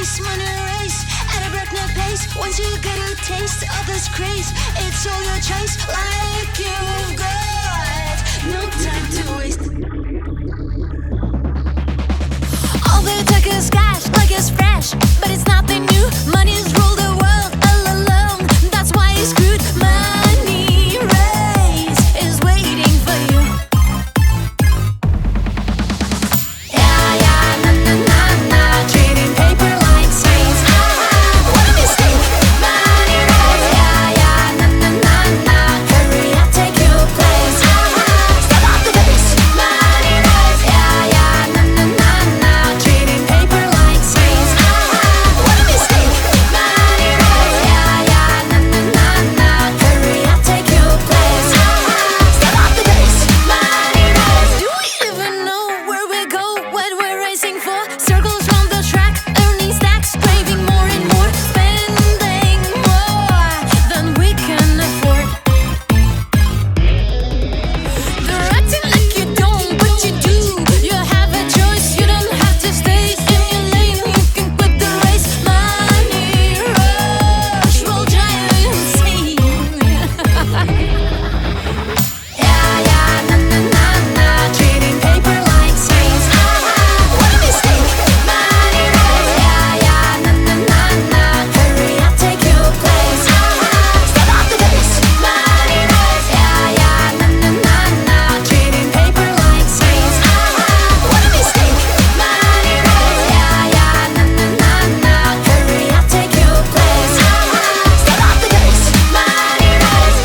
race, money race at a breakneck pace. Once you get a taste of this craze, it's all your choice. Like you've got no time to waste. All they take is cash, like it's fresh, but it's nothing new. Money's rule the world all alone. That's why it's screwed. Money race is waiting for you. Trading paper like saints. What a mistake. Money race. Hurry up, take your place. Step off the base. Money race. Trading paper like saints. What a mistake. Money race. Hurry up, take your place. Step off the base. Money race. Do we even know where we go, what we're racing for? Circles round the track, earning stacks, craving more and more, spending more than we can afford. They're acting like you don't, but you do. You have a choice, you don't have to stay in your lane. You can quit the race. Money rush will drive you insane. Trading paper like saints. What a mistake. Money race. Hurry up, take your place. Step off the base. Money race. Trading paper like saints. What a mistake. Money race. Hurry up, take your place. Step off the base. Money race.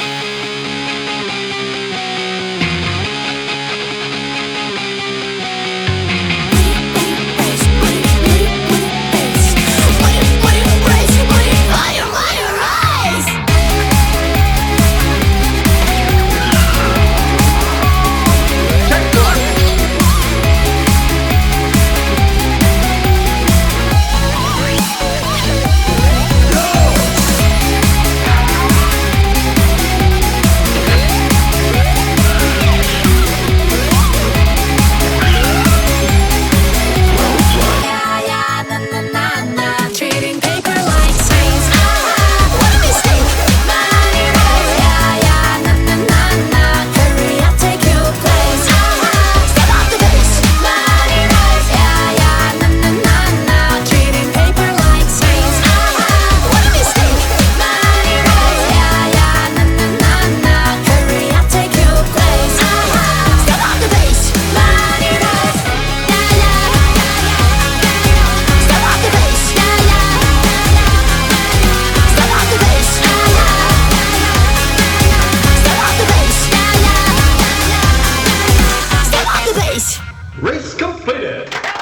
Trading paper like saints. What a mistake. Money race. Hurry up, take your place. Step off the base. Money race. Trading paper like saints. What a mistake. Money race. Hurry up, take your place. Step off the base. Money race. Step off the base. Step off the base. Step off the base. Step off the base. Race completed!